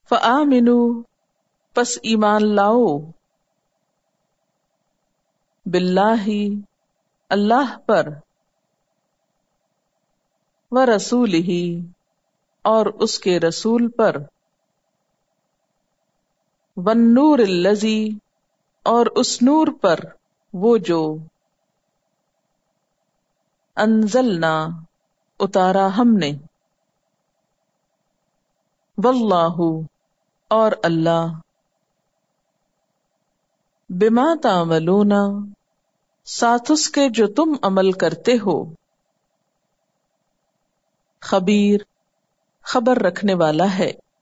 फ़आमिनू पस ईमान लाओ, बिल्लाहि अल्लाह पर, व रसूलिही और उसके रसूल पर, वन्नूरिल्लज़ी और उस नूर पर वो जो, अंज़लना उतारा हमने, वल्लाहु और अल्लाह, बिमा तामलूना साथ उसके जो तुम अमल करते हो, खबीर खबर रखने वाला है।